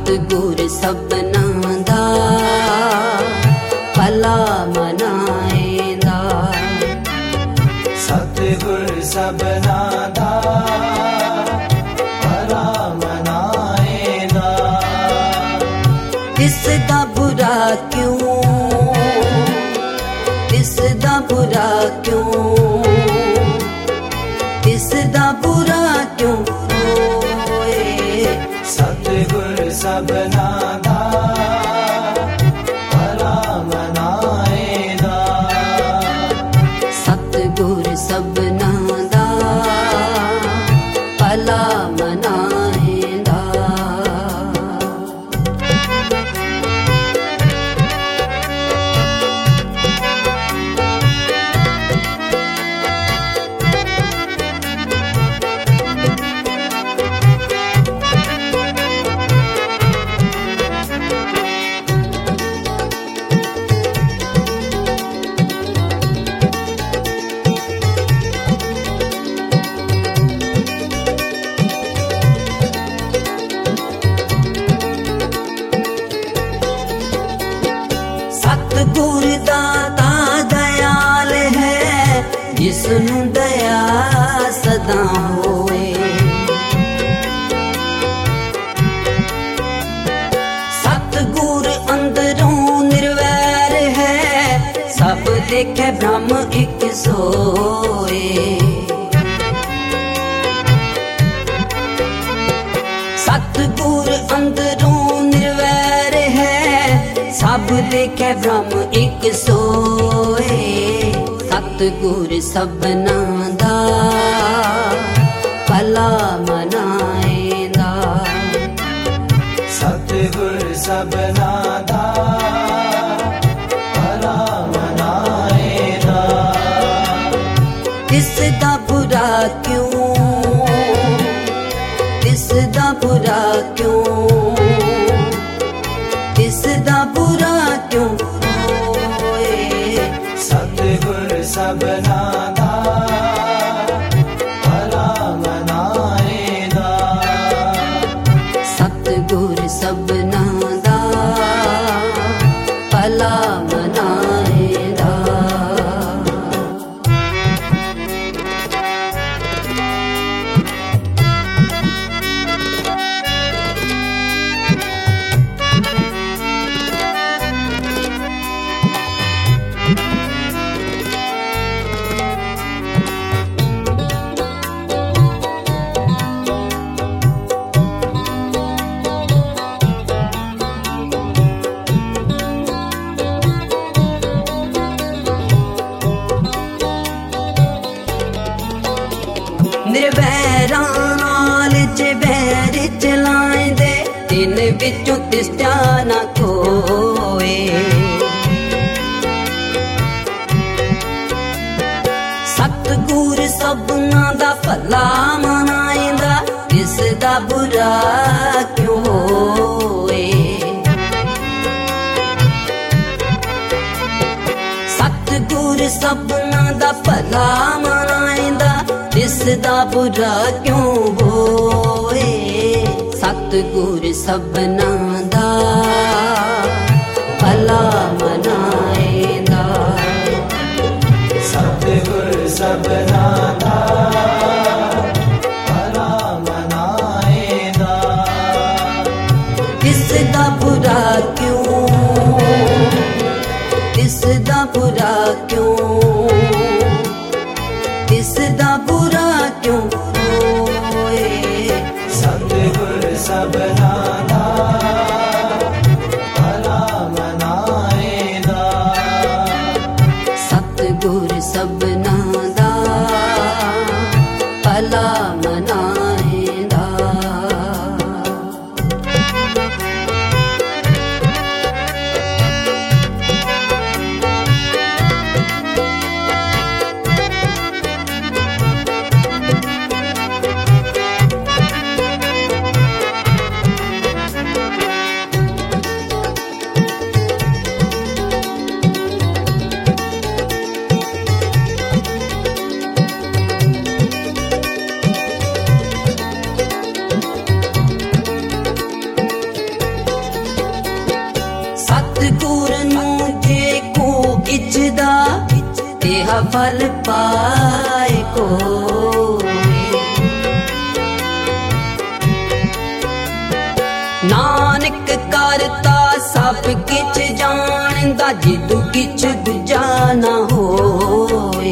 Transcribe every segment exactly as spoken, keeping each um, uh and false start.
सतगुर सबना दा भला मनाएंदा। सतगुर सबना दा भला मनाएंदा। किसदा बुरा क्यों, किसदा बुरा क्यों, किसदा बुरा क्यों होए। सतगुर सबना दा भला मनाएंदा। सतगुर सबना दा भला मनाएंदा। सतगुर दाता दयाल है, जिसनू दया सदा होए। सतगुर अंदरों निर्वैर है, सब देखे ब्रह्म एक सोए। सतगुर अंदरों निर्वैर है, सब देखे ब्रह्म एक सोए। सतगुर सबना दा भला मनाएंदा। सतगुर सबना दा भला मनाएंदा। किसदा बुरा क्यों, किसदा बुरा क्यों, किसदा बुरा क्यों होए। सतगुर सबना दा भला मनाएंदा। सतगुर सबना दा भला मनाएंदा। निर्वैरां नाल च बैर चलाएंदे, तिन विचों तिसदा ना कोए। सतगुर सबना दा भला मनाएंदा, किसदा बुरा क्यों होए। सतगुर सबना दा भला मनाएंदा, किसदा बुरा क्यों होए। सतगुर सबना दा भला मनाएंदा। सतगुर सबना दा भला मनाएंदा। किसदा बुरा क्यों, किसदा बुरा क्यों, किसदा बुरा क्यों होए। सतगुर सबना दा फल पाए कोई। नानक करता सब किछ जानदा, जिदू किछ दूजा ना होए।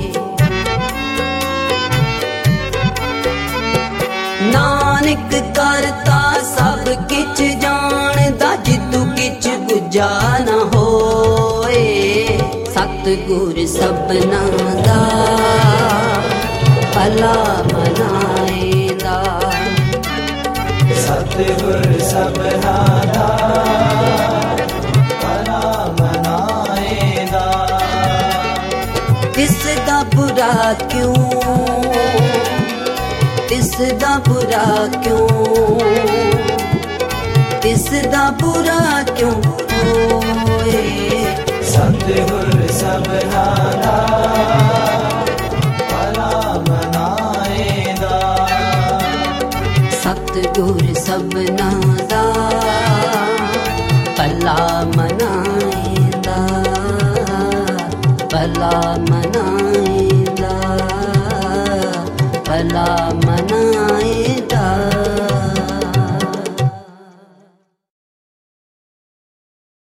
नानक करता सब किछ जानदा, जिदू किछ दूजा ना होए। सतगुर सबना दा भला मनाएंदा। सतगुर सबना दा भला मनाएंदा। तिसदा बुरा क्यों, तिसदा बुरा क्यों, तिसदा बुरा क्यों होए। सतगुर सबना दा भला मनाएंदा। सतगुर सबना दा भला मनाएंदा, भला मना